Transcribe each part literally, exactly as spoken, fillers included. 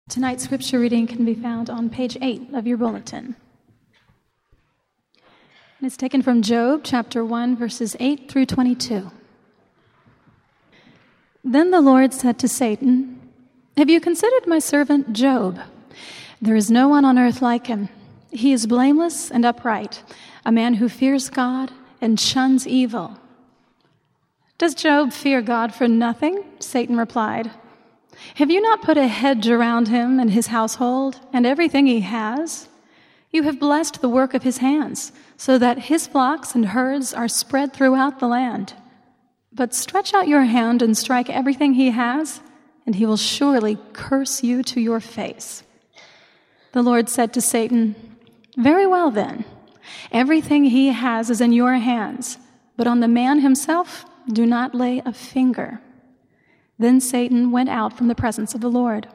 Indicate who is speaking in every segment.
Speaker 1: Tonight's scripture reading can be found on page eight of your bulletin. And it's taken from Job chapter one, verses eight through twenty-two. Then the Lord said to Satan, "Have you considered my servant Job? There is no one on earth like him. He is blameless and upright, a man who fears God and shuns evil." "Does Job fear God for nothing?" Satan replied. "Have you not put a hedge around him and his household and everything he has? You have blessed the work of his hands, so that his flocks and herds are spread throughout the land. But stretch out your hand and strike everything he has, and he will surely curse you to your face." The Lord said to Satan, "Very well then, everything he has is in your hands, but on the man himself do not lay a finger." Then Satan went out from the presence of the Lord.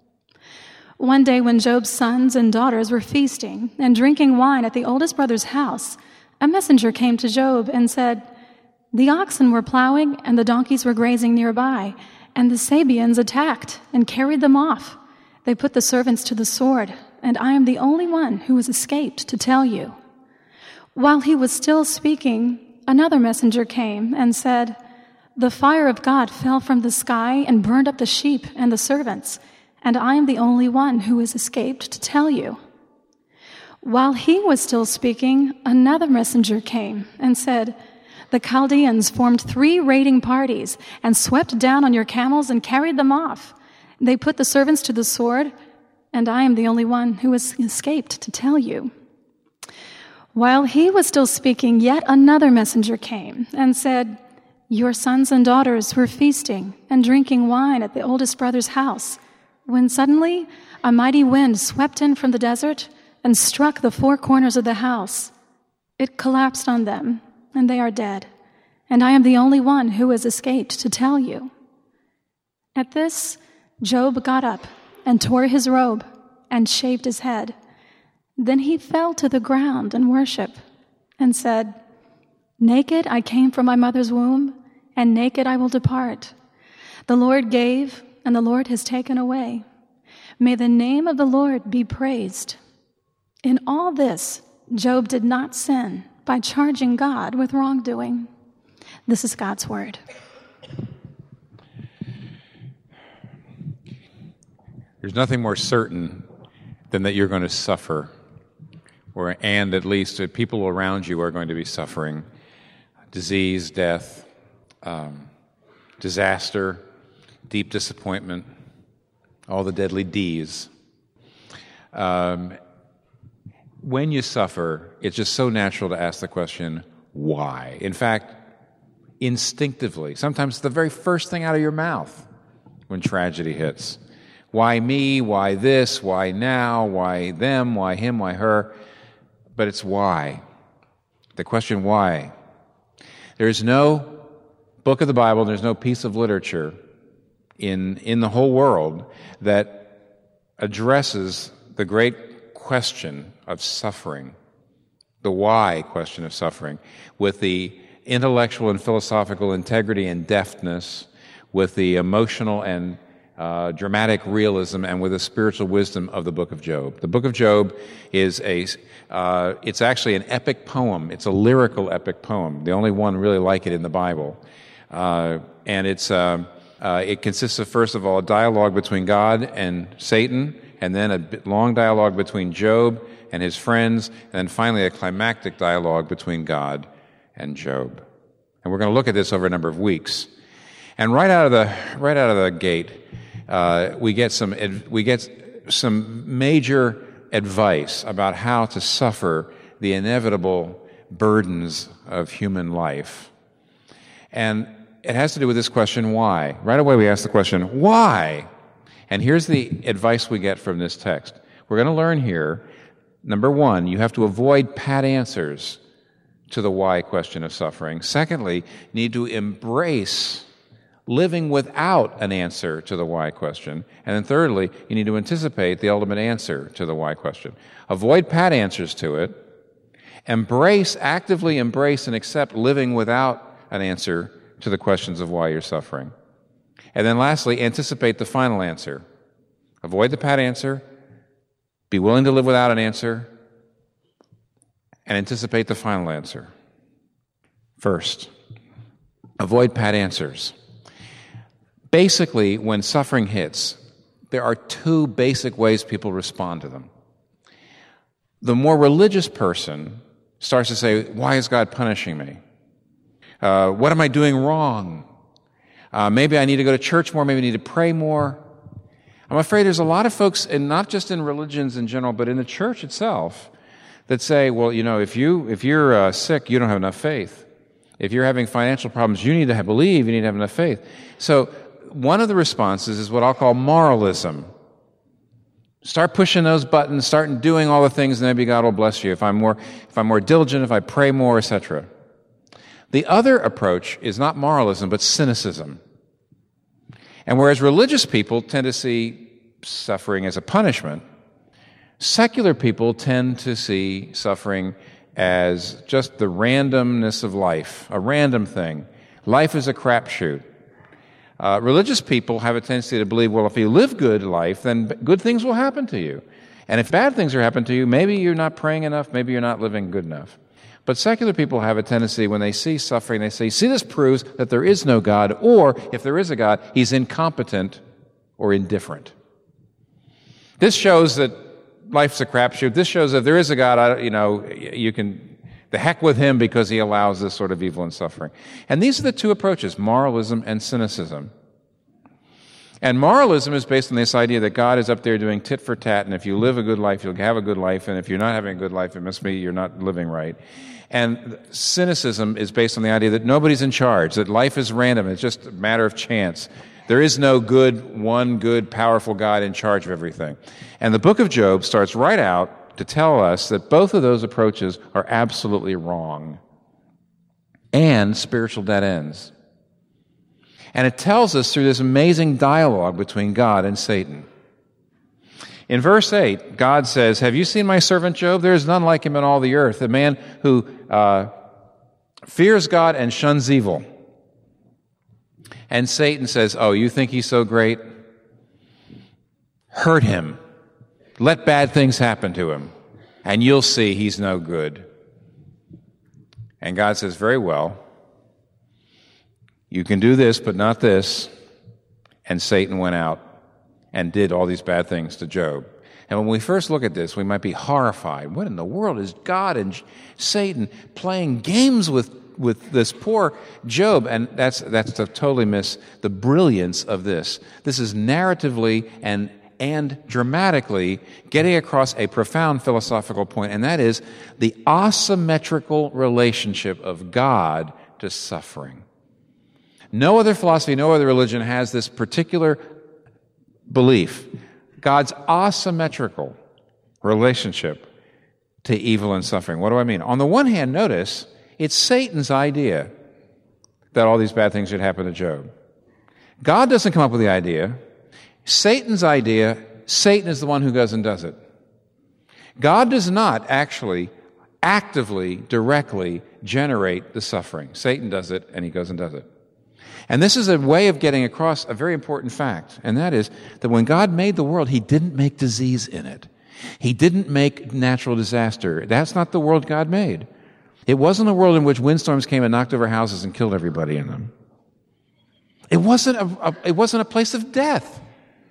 Speaker 1: One day when Job's sons and daughters were feasting and drinking wine at the oldest brother's house, a messenger came to Job and said, "The oxen were plowing and the donkeys were grazing nearby, and the Sabeans attacked and carried them off. They put the servants to the sword, and I am the only one who has escaped to tell you." While he was still speaking, another messenger came and said, "The fire of God fell from the sky and burned up the sheep and the servants, and I am the only one who has escaped to tell you." While he was still speaking, another messenger came and said, "The Chaldeans formed three raiding parties and swept down on your camels and carried them off. They put the servants to the sword, and I am the only one who has escaped to tell you." While he was still speaking, yet another messenger came and said, "Your sons and daughters were feasting and drinking wine at the oldest brother's house, when suddenly a mighty wind swept in from the desert and struck the four corners of the house. It collapsed on them, and they are dead, and I am the only one who has escaped to tell you." At this, Job got up and tore his robe and shaved his head. Then he fell to the ground in worship and said, "Naked I came from my mother's womb, and naked I will depart. The Lord gave, and the Lord has taken away. May the name of the Lord be praised." In all this, Job did not sin by charging God with wrongdoing. This is God's word.
Speaker 2: There's nothing more certain than that you're going to suffer, or and at least that people around you are going to be suffering. Disease, death, um, disaster, deep disappointment, all the deadly D's. Um, when you suffer, it's just so natural to ask the question, why? In fact, instinctively, sometimes the very first thing out of your mouth when tragedy hits. Why me? Why this? Why now? Why them? Why him? Why her? But it's why. The question why. There is no book of the Bible, there's no piece of literature in, in the whole world that addresses the great question of suffering, the why question of suffering, with the intellectual and philosophical integrity and deftness, with the emotional and uh, dramatic realism, and with the spiritual wisdom of the book of Job. The book of Job is a, uh, it's actually an epic poem. It's a lyrical epic poem, the only one really like it in the Bible. Uh, and it's uh, uh, it consists of, first of all, a dialogue between God and Satan, and then a long dialogue between Job and his friends, and then finally a climactic dialogue between God and Job. And we're going to look at this over a number of weeks. And right out of the right out of the gate, uh, we get some we get some major advice about how to suffer the inevitable burdens of human life. And it has to do with this question, why? Right away we ask the question, why? And here's the advice we get from this text. We're going to learn here, number one, you have to avoid pat answers to the why question of suffering. Secondly, you need to embrace living without an answer to the why question. And then thirdly, you need to anticipate the ultimate answer to the why question. Avoid pat answers to it. Embrace, actively embrace and accept living without an answer to the questions of why you're suffering. And then lastly, anticipate the final answer. Avoid the pat answer, be willing to live without an answer, and anticipate the final answer. First, avoid pat answers. Basically, when suffering hits, there are two basic ways people respond to them. The more religious person starts to say, why is God punishing me? Uh, what am I doing wrong? Uh, maybe I need to go to church more, maybe I need to pray more. I'm afraid there's a lot of folks, and not just in religions in general, but in the church itself, that say, well, you know, if, you, if you're uh, sick, you don't have enough faith. If you're having financial problems, you need to have, believe, you need to have enough faith. So one of the responses is what I'll call moralism. Start pushing those buttons, start doing all the things, and maybe God will bless you. If I'm more, if I'm more diligent, if I pray more, et cetera. The other approach is not moralism, but cynicism. And whereas religious people tend to see suffering as a punishment, secular people tend to see suffering as just the randomness of life, a random thing. Life is a crapshoot. Uh, religious people have a tendency to believe, well, if you live good life, then good things will happen to you. And if bad things are happening to you, maybe you're not praying enough, maybe you're not living good enough. But secular people have a tendency, when they see suffering, they say, see, this proves that there is no God, or if there is a God, he's incompetent or indifferent. This shows that life's a crapshoot. This shows that if there is a God, I, you know, you can, the heck with him because he allows this sort of evil and suffering. And these are the two approaches, moralism and cynicism. And moralism is based on this idea that God is up there doing tit for tat, and if you live a good life, you'll have a good life, and if you're not having a good life, it must be you're not living right. And cynicism is based on the idea that nobody's in charge, that life is random, it's just a matter of chance. There is no good, one good, powerful God in charge of everything. And the book of Job starts right out to tell us that both of those approaches are absolutely wrong and spiritual dead ends. And it tells us through this amazing dialogue between God and Satan. In verse eight, God says, have you seen my servant Job? There is none like him in all the earth, a man who uh, fears God and shuns evil. And Satan says, oh, you think he's so great? Hurt him. Let bad things happen to him, and you'll see he's no good. And God says, very well. You can do this, but not this. And Satan went out and did all these bad things to Job. And when we first look at this, we might be horrified. What in the world is God and Satan playing games with, with this poor Job? And that's, that's to totally miss the brilliance of this. This is narratively and, and dramatically getting across a profound philosophical point, and that is the asymmetrical relationship of God to suffering. No other philosophy, no other religion has this particular belief. God's asymmetrical relationship to evil and suffering. What do I mean? On the one hand, notice, it's Satan's idea that all these bad things should happen to Job. God doesn't come up with the idea. Satan's idea, Satan is the one who goes and does it. God does not actually actively, directly generate the suffering. Satan does it, and he goes and does it. And this is a way of getting across a very important fact, and that is that when God made the world, he didn't make disease in it. He didn't make natural disaster. That's not the world God made. It wasn't a world in which windstorms came and knocked over houses and killed everybody in them. It wasn't a, a, it wasn't a place of death.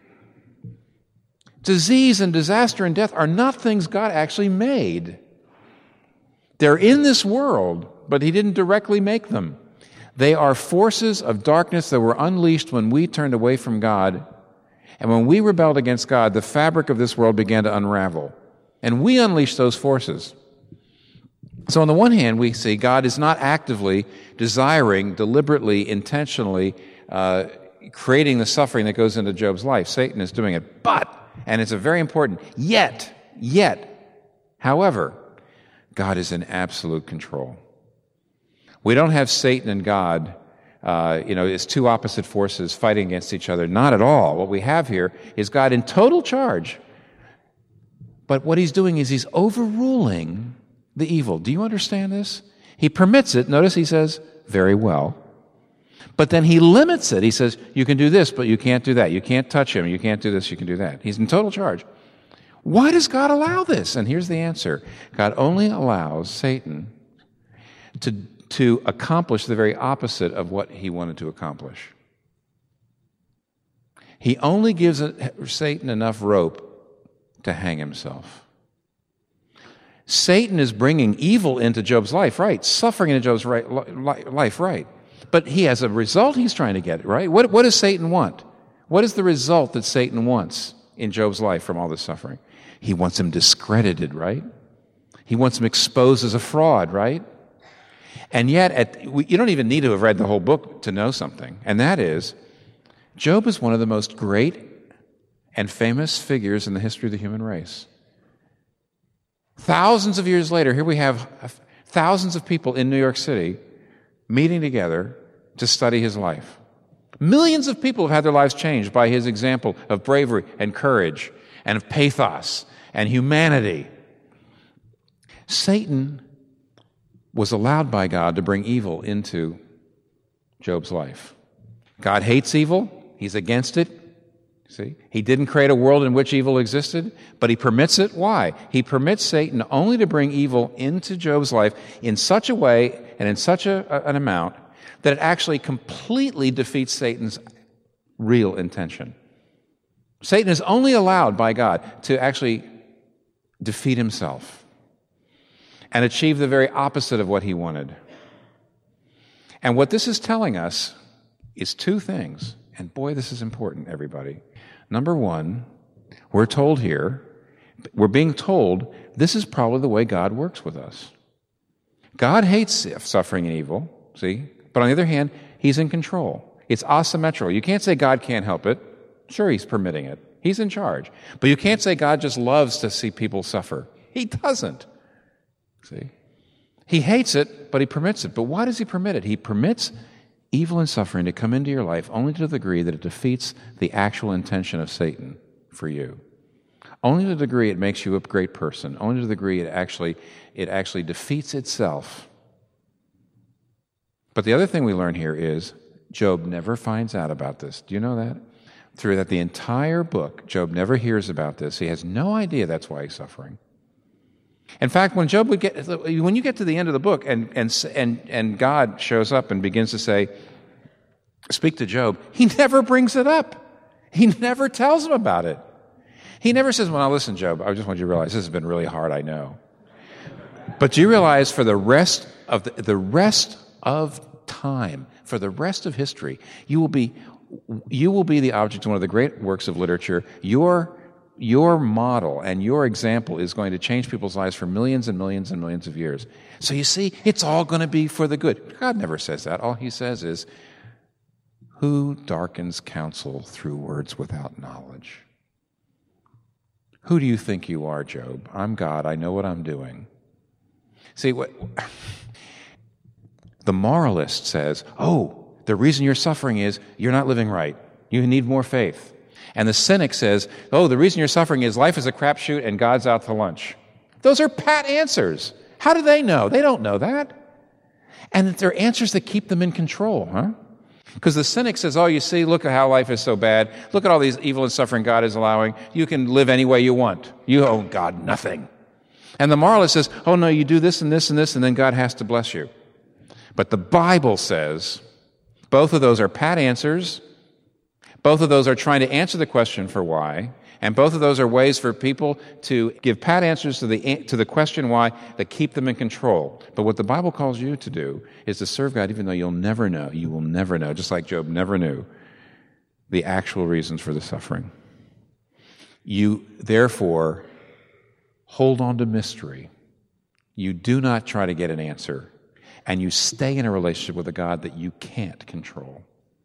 Speaker 2: Disease and disaster and death are not things God actually made. They're in this world, but he didn't directly make them. They are forces of darkness that were unleashed when we turned away from God. And when we rebelled against God, the fabric of this world began to unravel. And we unleashed those forces. So on the one hand, we see God is not actively desiring, deliberately, intentionally uh, creating the suffering that goes into Job's life. Satan is doing it. But, and it's a very important, yet, yet, however, God is in absolute control. We don't have Satan and God, uh, you know, as two opposite forces fighting against each other. Not at all. What we have here is God in total charge. But what he's doing is he's overruling the evil. Do you understand this? He permits it. Notice he says, very well. But then he limits it. He says, you can do this, but you can't do that. You can't touch him. You can't do this. You can do that. He's in total charge. Why does God allow this? And here's the answer. God only allows Satan to, to accomplish the very opposite of what he wanted to accomplish. He only gives Satan enough rope to hang himself. Satan is bringing evil into Job's life, right? Suffering into Job's right, life, right? But he has a result he's trying to get, right? What, what does Satan want? What is the result that Satan wants in Job's life from all this suffering? He wants him discredited, right? He wants him exposed as a fraud, right? And yet, at, you don't even need to have read the whole book to know something, and that is, Job is one of the most great and famous figures in the history of the human race. Thousands of years later, here we have thousands of people in New York City meeting together to study his life. Millions of people have had their lives changed by his example of bravery and courage and of pathos and humanity. Satan was allowed by God to bring evil into Job's life. God hates evil. He's against it. See? He didn't create a world in which evil existed, but he permits it. Why? He permits Satan only to bring evil into Job's life in such a way and in such a, an amount that it actually completely defeats Satan's real intention. Satan is only allowed by God to actually defeat himself and achieve the very opposite of what he wanted. And what this is telling us is two things. And boy, this is important, everybody. Number one, we're told here, we're being told this is probably the way God works with us. God hates suffering and evil, see? But on the other hand, he's in control. It's asymmetrical. You can't say God can't help it. Sure, he's permitting it. He's in charge. But you can't say God just loves to see people suffer. He doesn't. See? He hates it, but he permits it. But why does he permit it? He permits evil and suffering to come into your life only to the degree that it defeats the actual intention of Satan for you. Only to the degree it makes you a great person. Only to the degree it actually, it actually defeats itself. But the other thing we learn here is Job never finds out about this. Do you know that? Through that the entire book, Job never hears about this. He has no idea that's why he's suffering. In fact, when Job would get, when you get to the end of the book and, and, and, and God shows up and begins to say, speak to Job, he never brings it up. He never tells him about it. He never says, well, now listen, Job, I just want you to realize this has been really hard, I know. But do you realize for the rest of the, the rest of time, for the rest of history, you will be, you will be the object of one of the great works of literature. Your Your model and your example is going to change people's lives for millions and millions and millions of years. So you see, it's all going to be for the good. God never says that. All he says is, who darkens counsel through words without knowledge? Who do you think you are, Job? I'm God. I know what I'm doing. See, what the moralist says, oh, the reason you're suffering is you're not living right. You need more faith. And the cynic says, oh, the reason you're suffering is life is a crapshoot and God's out to lunch. Those are pat answers. How do they know? They don't know that. And they're answers that keep them in control, huh? Because the cynic says, oh, you see, look at how life is so bad. Look at all these evil and suffering God is allowing. You can live any way you want. You owe God nothing. And the moralist says, oh, no, you do this and this and this, and then God has to bless you. But the Bible says both of those are pat answers. Both of those are trying to answer the question for why, and both of those are ways for people to give pat answers to the to the question why that keep them in control. But what the Bible calls you to do is to serve God even though you'll never know, you will never know, just like Job never knew the actual reasons for the suffering. You, therefore, hold on to mystery. You do not try to get an answer, and you stay in a relationship with a God that you can't control.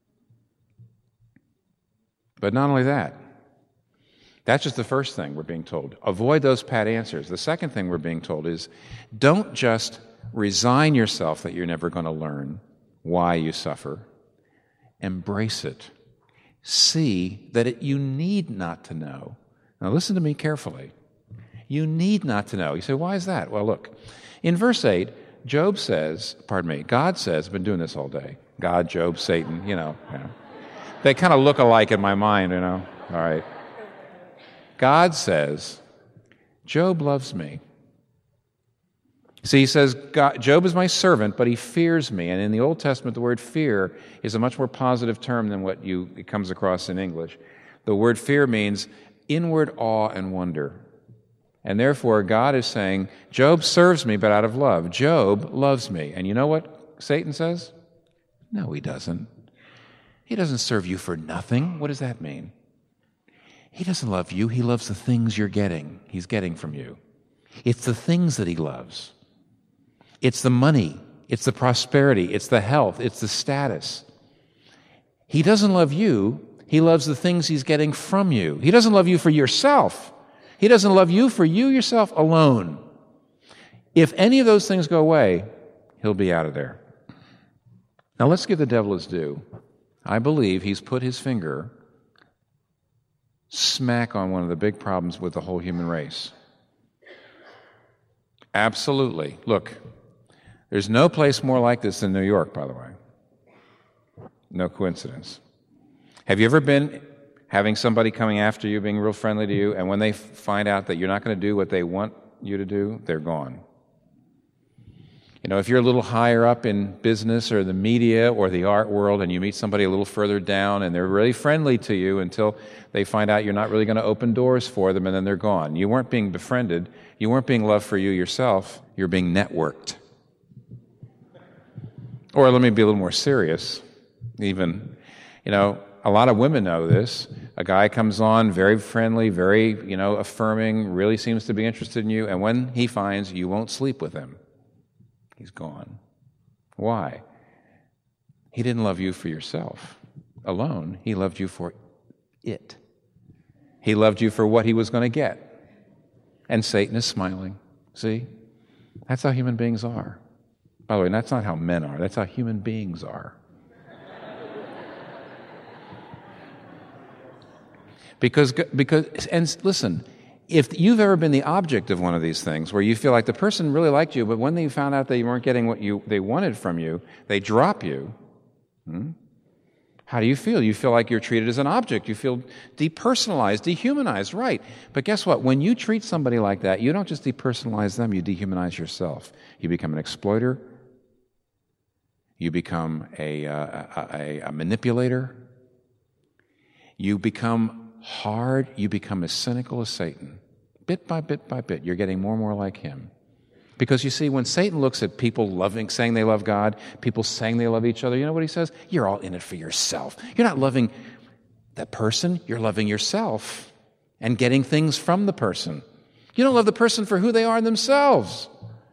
Speaker 2: But not only that, that's just the first thing we're being told. Avoid those pat answers. The second thing we're being told is don't just resign yourself that you're never going to learn why you suffer. Embrace it. See that it, you need not to know. Now listen to me carefully. You need not to know. You say, why is that? Well, look, in verse eight, Job says, pardon me, God says, I've been doing this all day. God, Job, Satan, you know. You know. They kind of look alike in my mind, you know. All right. God says, Job loves me. See, he says, God, Job is my servant, but he fears me. And in the Old Testament, the word fear is a much more positive term than what you it comes across in English. The word fear means inward awe and wonder. And therefore, God is saying, Job serves me, but out of love. Job loves me. And you know what Satan says? No, he doesn't. He doesn't serve you for nothing. What does that mean? He doesn't love you. He loves the things you're getting. He's getting from you. It's the things that he loves. It's the money. It's the prosperity. It's the health. It's the status. He doesn't love you. He loves the things he's getting from you. He doesn't love you for yourself. He doesn't love you for you yourself alone. If any of those things go away, he'll be out of there. Now let's give the devil his due. I believe he's put his finger smack on one of the big problems with the whole human race. Absolutely. Look, there's no place more like this than New York, by the way. No coincidence. Have you ever been having somebody coming after you, being real friendly to you, and when they f- find out that you're not going to do what they want you to do, they're gone? You know, if you're a little higher up in business or the media or the art world and you meet somebody a little further down and they're really friendly to you until they find out you're not really going to open doors for them and then they're gone. You weren't being befriended. You weren't being loved for you yourself. You're being networked. Or let me be a little more serious. Even, you know, a lot of women know this. A guy comes on, very friendly, very, you know, affirming, really seems to be interested in you, and when he finds you won't sleep with him, he's gone. Why? He didn't love you for yourself alone. He loved you for it. He loved you for what he was going to get. And Satan is smiling. See? That's how human beings are. By the way, that's not how men are. That's how human beings are. Because, because, and listen, if you've ever been the object of one of these things where you feel like the person really liked you, but when they found out that you weren't getting what you they wanted from you, they drop you, hmm? How do you feel? You feel like you're treated as an object. You feel depersonalized, dehumanized, right. But guess what? When you treat somebody like that, you don't just depersonalize them, you dehumanize yourself. You become an exploiter. You become a, uh, a, a manipulator. You become hard, you become as cynical as Satan. Bit by bit by bit, you're getting more and more like him. Because you see, when Satan looks at people loving, saying they love God, people saying they love each other, you know what he says? You're all in it for yourself. You're not loving that person, you're loving yourself and getting things from the person. You don't love the person for who they are themselves.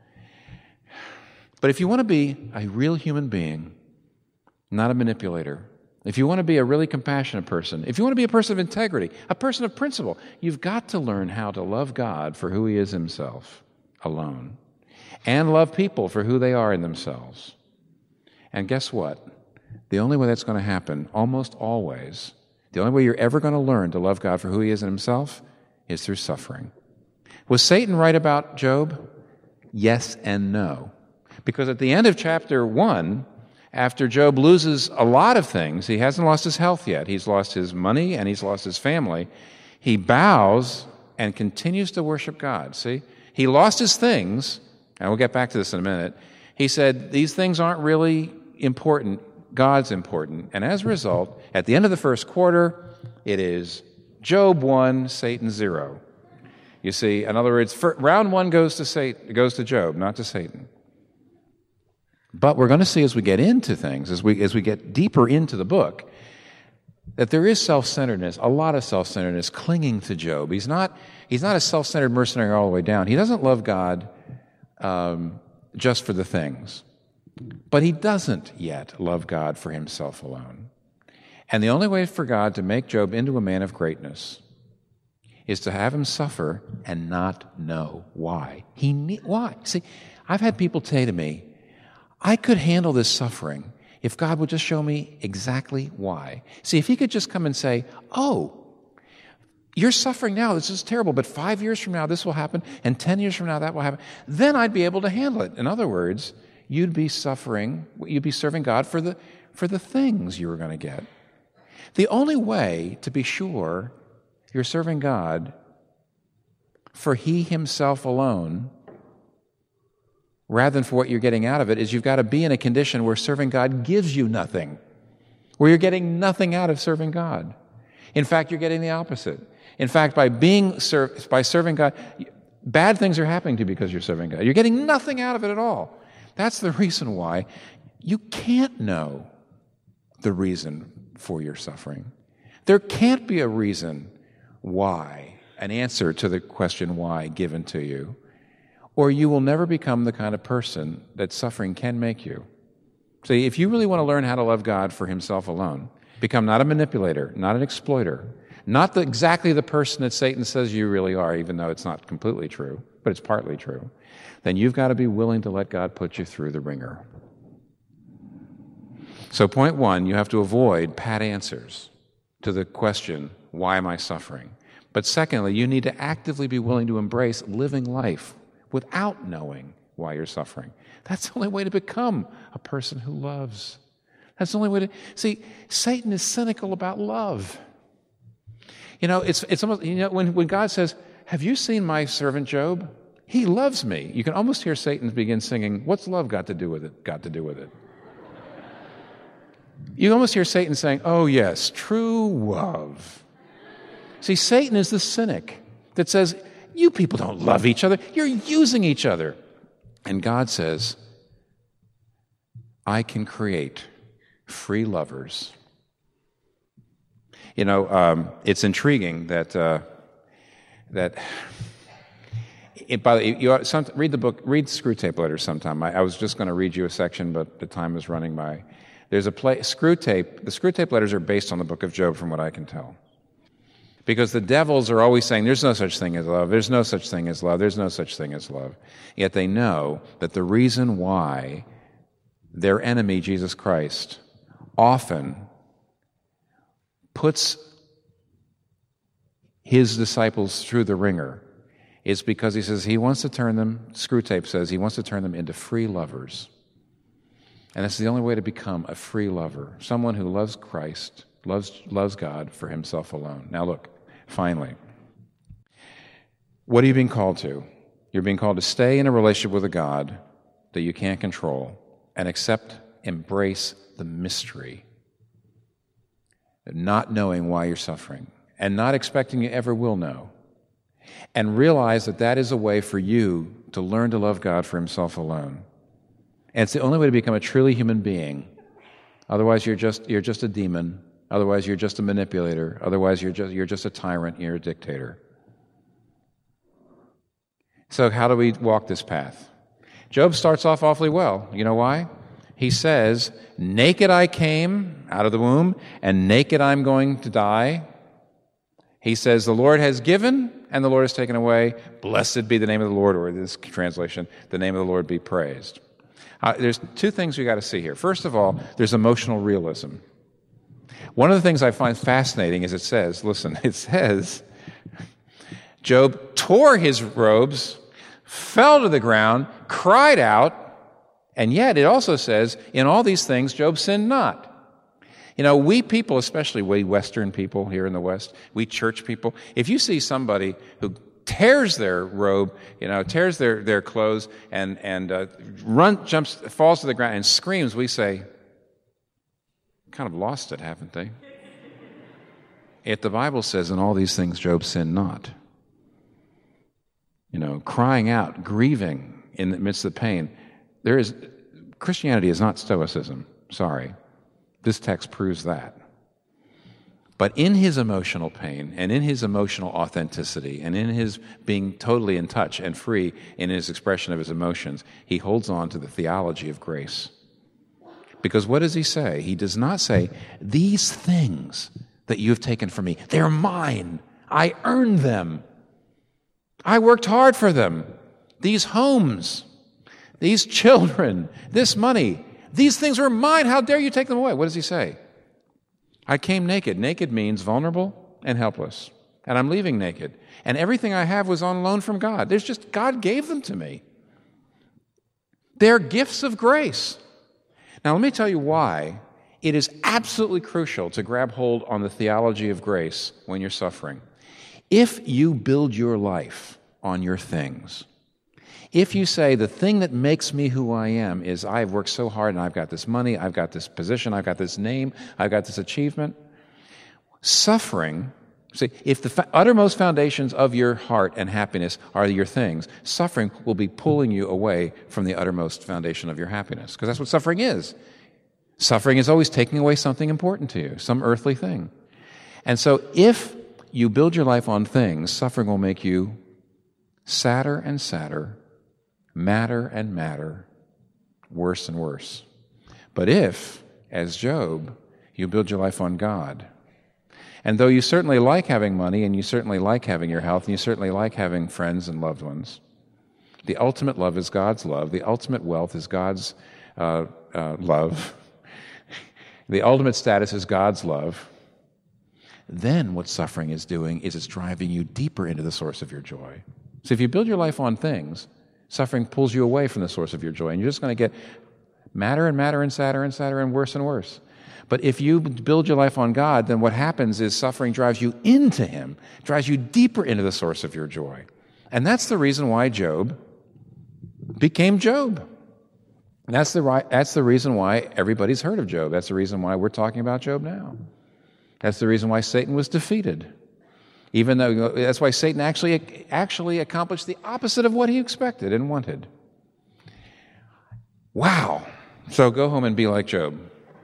Speaker 2: But if you want to be a real human being, not a manipulator, if you want to be a really compassionate person, if you want to be a person of integrity, a person of principle, you've got to learn how to love God for who he is himself alone and love people for who they are in themselves. And guess what? The only way that's going to happen, almost always, the only way you're ever going to learn to love God for who he is in himself is through suffering. Was Satan right about Job? Yes and no. Because at the end of chapter one, after Job loses a lot of things, he hasn't lost his health yet. He's lost his money and he's lost his family. He bows and continues to worship God. See? He lost his things, and we'll get back to this in a minute. He said, these things aren't really important. God's important. And as a result, at the end of the first quarter, it is Job one, Satan zero. You see, in other words, round one goes to Satan, goes to Job, not to Satan. But we're going to see as we get into things, as we as we get deeper into the book, that there is self-centeredness, a lot of self-centeredness clinging to Job. He's not he's not a self-centered mercenary all the way down. He doesn't love God um, just for the things. But he doesn't yet love God for himself alone. And the only way for God to make Job into a man of greatness is to have him suffer and not know why. He ne- Why? See, I've had people say to me, I could handle this suffering if God would just show me exactly why. See, if he could just come and say, oh, you're suffering now, this is terrible, but five years from now this will happen, and ten years from now that will happen, then I'd be able to handle it. In other words, you'd be suffering, you'd be serving God for the for the things you were going to get. The only way to be sure you're serving God for He Himself alone, rather than for what you're getting out of it, is you've got to be in a condition where serving God gives you nothing, where you're getting nothing out of serving God. In fact, you're getting the opposite. In fact, by being ser- by serving God, bad things are happening to you because you're serving God. You're getting nothing out of it at all. That's the reason why you can't know the reason for your suffering. There can't be a reason why, an answer to the question why given to you, or you will never become the kind of person that suffering can make you. See, if you really want to learn how to love God for Himself alone, become not a manipulator, not an exploiter, not the, exactly the person that Satan says you really are, even though it's not completely true, but it's partly true, then you've got to be willing to let God put you through the ringer. So point one, you have to avoid pat answers to the question, why am I suffering? But secondly, you need to actively be willing to embrace living life without knowing why you're suffering. That's the only way to become a person who loves. That's the only way to... See, Satan is cynical about love. You know, it's it's almost, you know, when, when God says, have you seen my servant Job? He loves me. You can almost hear Satan begin singing, what's love got to do with it? Got to do with it. You almost hear Satan saying, oh yes, true love. See, Satan is the cynic that says, you people don't love each other. You're using each other. And God says, I can create free lovers. You know, um, it's intriguing that uh, that. It, by the way, you ought, some, read the book, read Screwtape Letters sometime. I, I was just going to read you a section, but the time is running by. There's a play, Screwtape. The Screwtape Letters are based on the book of Job, from what I can tell. Because the devils are always saying, there's no such thing as love, there's no such thing as love, there's no such thing as love. Yet they know that the reason why their enemy, Jesus Christ, often puts His disciples through the ringer is because He says He wants to turn them, Screwtape says, He wants to turn them into free lovers. And that's the only way to become a free lover, someone who loves Christ, loves loves God for Himself alone. Now look, finally, what are you being called to? You're being called to stay in a relationship with a God that you can't control and accept, embrace the mystery, not knowing why you're suffering and not expecting you ever will know, and realize that that is a way for you to learn to love God for Himself alone. And it's the only way to become a truly human being. Otherwise, you're just you're just a demon. Otherwise, you're just a manipulator. Otherwise, you're just you're just a tyrant. You're a dictator. So, how do we walk this path? Job starts off awfully well. You know why? He says, "Naked I came out of the womb, and naked I'm going to die." He says, "The Lord has given, and the Lord has taken away. Blessed be the name of the Lord," or in this translation, "the name of the Lord be praised." Uh, there's two things we got to see here. First of all, there's emotional realism. One of the things I find fascinating is it says, listen, it says, Job tore his robes, fell to the ground, cried out, and yet it also says, in all these things, Job sinned not. You know, we people, especially we Western people here in the West, we church people, if you see somebody who tears their robe, you know, tears their, their clothes and, and uh, run, jumps, falls to the ground and screams, we say, kind of lost it, haven't they? Yet the Bible says, in all these things, Job sinned not. You know, crying out, grieving in the midst of the pain. There is, Christianity is not stoicism. Sorry. This text proves that. But in his emotional pain and in his emotional authenticity and in his being totally in touch and free in his expression of his emotions, he holds on to the theology of grace. Because what does he say? He does not say, these things that you have taken from me, they're mine. I earned them. I worked hard for them. These homes, these children, this money, these things were mine. How dare you take them away? What does he say? I came naked. Naked means vulnerable and helpless. And I'm leaving naked. And everything I have was on loan from God. There's just, God gave them to me. They're gifts of grace. Now, let me tell you why It is absolutely crucial to grab hold on the theology of grace when you're suffering. If you build your life on your things, if you say the thing that makes me who I am is I've worked so hard and I've got this money, I've got this position, I've got this name, I've got this achievement, suffering, see, if the fa- uttermost foundations of your heart and happiness are your things, suffering will be pulling you away from the uttermost foundation of your happiness, because that's what suffering is. Suffering is always taking away something important to you, some earthly thing. And so if you build your life on things, suffering will make you sadder and sadder, madder and madder, worse and worse. But if, as Job, you build your life on God, and though you certainly like having money, and you certainly like having your health, and you certainly like having friends and loved ones, the ultimate love is God's love. The ultimate wealth is God's uh, uh, love. The ultimate status is God's love. Then what suffering is doing is it's driving you deeper into the source of your joy. So if you build your life on things, suffering pulls you away from the source of your joy, and you're just going to get madder and madder and sadder and sadder and worse and worse. But if you build your life on God, then what happens is suffering drives you into Him, drives you deeper into the source of your joy. And that's the reason why Job became Job. And that's the right, that's the reason why everybody's heard of Job. That's the reason why we're talking about Job now. That's the reason why Satan was defeated. Even though, that's why Satan actually, actually accomplished the opposite of what he expected and wanted. Wow. So go home and be like Job.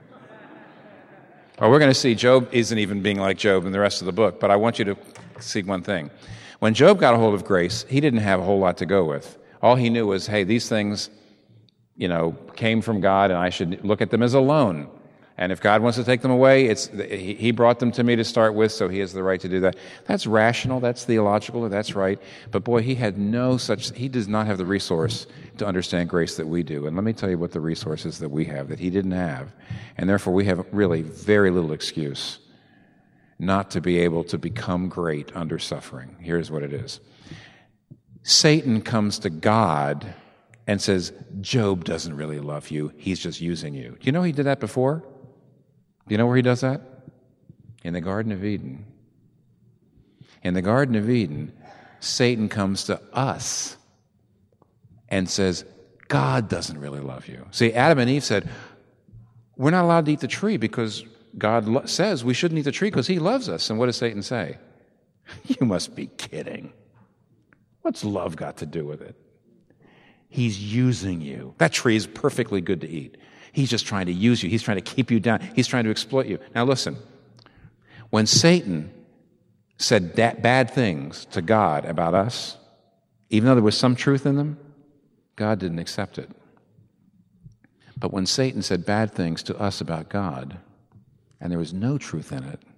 Speaker 2: Or we're going to see Job isn't even being like Job in the rest of the book, but I want you to see one thing. When Job got a hold of grace, he didn't have a whole lot to go with. All he knew was, hey, these things, you know, came from God, and I should look at them as a loan. And if God wants to take them away, it's He brought them to me to start with, so He has the right to do that. That's rational, that's theological, that's right. But boy, he had no such, he does not have the resource to understand grace that we do. And let me tell you what the resources that we have that he didn't have. And therefore we have really very little excuse not to be able to become great under suffering. Here's what it is. Satan comes to God and says, Job doesn't really love you, he's just using you. Do you know he did that before? Do you know where he does that? In the Garden of Eden. In the Garden of Eden, Satan comes to us and says, God doesn't really love you. See, Adam and Eve said, we're not allowed to eat the tree because God lo- says we shouldn't eat the tree because He loves us. And what does Satan say? You must be kidding. What's love got to do with it? He's using you. That tree is perfectly good to eat. He's just trying to use you. He's trying to keep you down. He's trying to exploit you. Now listen, when Satan said that bad things to God about us, even though there was some truth in them, God didn't accept it. But when Satan said bad things to us about God, and there was no truth in it,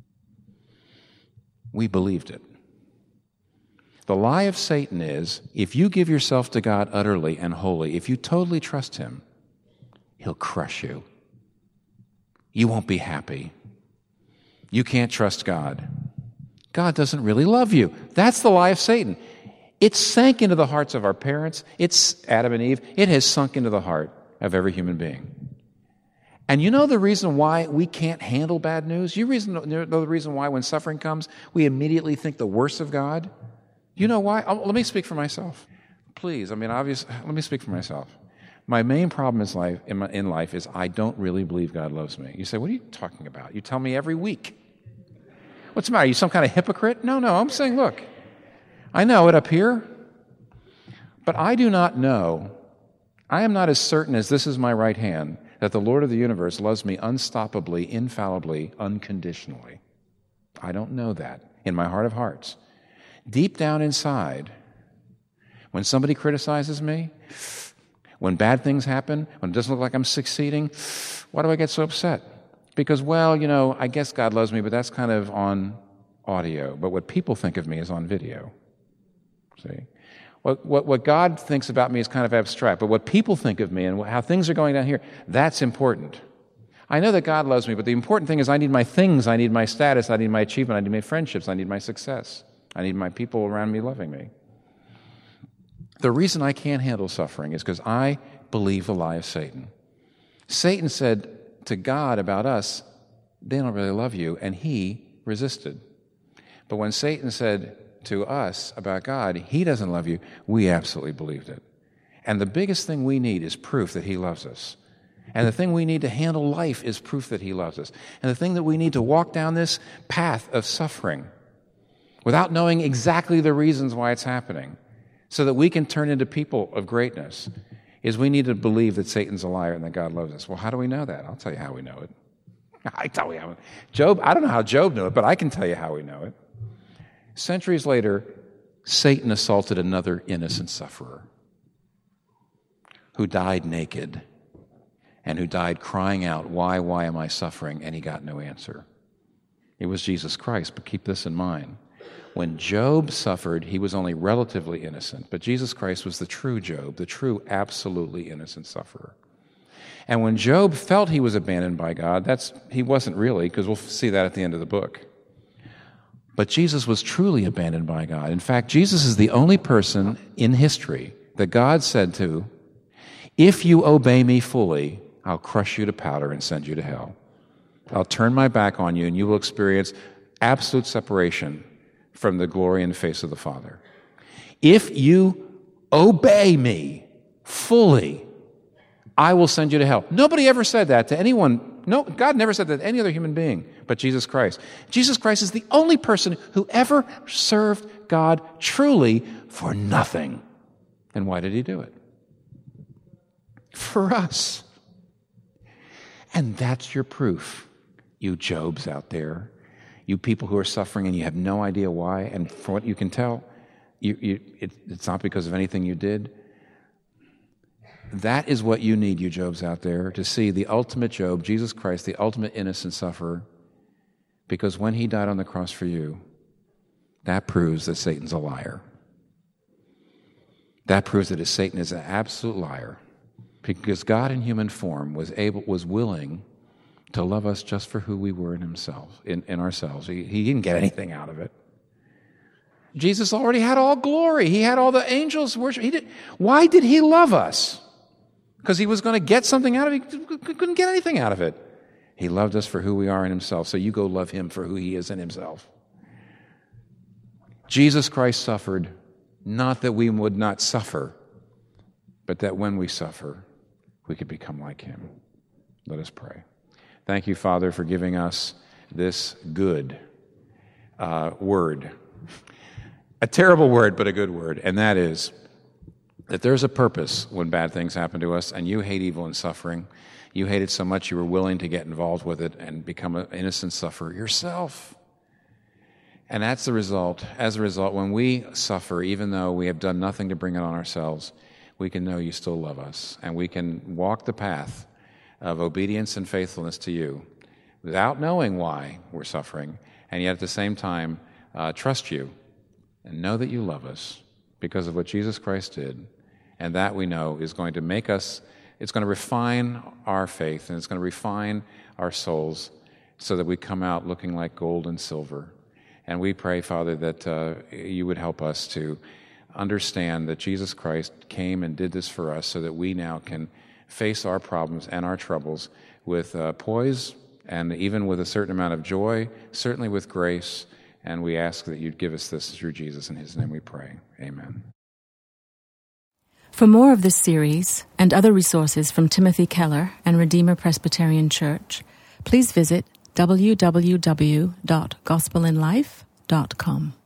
Speaker 2: we believed it. The lie of Satan is, if you give yourself to God utterly and wholly, if you totally trust Him, He'll crush you. You won't be happy. You can't trust God. God doesn't really love you. That's the lie of Satan. It sank into the hearts of our parents. It's Adam and Eve. It has sunk into the heart of every human being. And you know the reason why we can't handle bad news? You reason, know the reason why when suffering comes, we immediately think the worst of God? You know why? Oh, let me speak for myself. Please, I mean, obviously, let me speak for myself. My main problem is life, in, my, in life is I don't really believe God loves me. You say, what are you talking about? You tell me every week. What's the matter? Are you some kind of hypocrite? No, no, I'm saying, look, I know it up here, but I do not know, I am not as certain as this is my right hand, that the Lord of the universe loves me unstoppably, infallibly, unconditionally. I don't know that in my heart of hearts. Deep down inside, when somebody criticizes me, when bad things happen, when it doesn't look like I'm succeeding, why do I get so upset? Because, well, you know, I guess God loves me, but that's kind of on audio. But what people think of me is on video. See? What, what, what God thinks about me is kind of abstract, but what people think of me and how things are going down here, that's important. I know that God loves me, but the important thing is I need my things, I need my status, I need my achievement, I need my friendships, I need my success. I need my people around me loving me. The reason I can't handle suffering is because I believe the lie of Satan. Satan said to God about us, they don't really love you, and he resisted. But when Satan said to us about God, he doesn't love you, we absolutely believed it. And the biggest thing we need is proof that he loves us. And the thing we need to handle life is proof that he loves us. And the thing that we need to walk down this path of suffering without knowing exactly the reasons why it's happening, so that we can turn into people of greatness, is we need to believe that Satan's a liar and that God loves us. Well, how do we know that? I'll tell you how we know it. I tell you how. Job, I don't know how Job knew it, but I can tell you how we know it. Centuries later, Satan assaulted another innocent sufferer who died naked and who died crying out, why, why am I suffering? And he got no answer. It was Jesus Christ, but keep this in mind. When Job suffered, he was only relatively innocent, but Jesus Christ was the true Job, the true, absolutely innocent sufferer. And when Job felt he was abandoned by God, that's he wasn't really, because we'll see that at the end of the book. But Jesus was truly abandoned by God. In fact, Jesus is the only person in history that God said to, if you obey me fully, I'll crush you to powder and send you to hell. I'll turn my back on you, and you will experience absolute separation from the glory and face of the Father. If you obey me fully, I will send you to hell. Nobody ever said that to anyone. No, God never said that to any other human being but Jesus Christ. Jesus Christ is the only person who ever served God truly for nothing. And why did he do it? For us. And that's your proof, you Jobs out there. You people who are suffering and you have no idea why, and from what you can tell, you, you, it, it's not because of anything you did. That is what you need, you Jobs out there, to see the ultimate Job, Jesus Christ, the ultimate innocent sufferer, because when he died on the cross for you, that proves that Satan's a liar. That proves that Satan is an absolute liar, because God in human form was able, was willing to love us just for who we were in himself, in, in ourselves. He, he didn't get anything out of it. Jesus already had all glory. He had all the angels worship. He did. Why did he love us? Because he was going to get something out of it. He couldn't get anything out of it. He loved us for who we are in himself. So you go love him for who he is in himself. Jesus Christ suffered, not that we would not suffer, but that when we suffer, we could become like him. Let us pray. Thank you, Father, for giving us this good uh, word. A terrible word, but a good word. And that is that there's a purpose when bad things happen to us, and you hate evil and suffering. You hate it so much you were willing to get involved with it and become an innocent sufferer yourself. And that's the result. As a result, when we suffer, even though we have done nothing to bring it on ourselves, we can know you still love us, and we can walk the path of obedience and faithfulness to you without knowing why we're suffering, and yet at the same time uh, trust you and know that you love us because of what Jesus Christ did. And that we know is going to make us, it's going to refine our faith, and it's going to refine our souls so that we come out looking like gold and silver. And we pray, Father, that uh, you would help us to understand that Jesus Christ came and did this for us so that we now can face our problems and our troubles with uh, poise and even with a certain amount of joy, certainly with grace. And we ask that you'd give us this through Jesus. In his name we pray. Amen.
Speaker 3: For more of this series and other resources from Timothy Keller and Redeemer Presbyterian Church, please visit w w w dot gospel in life dot com.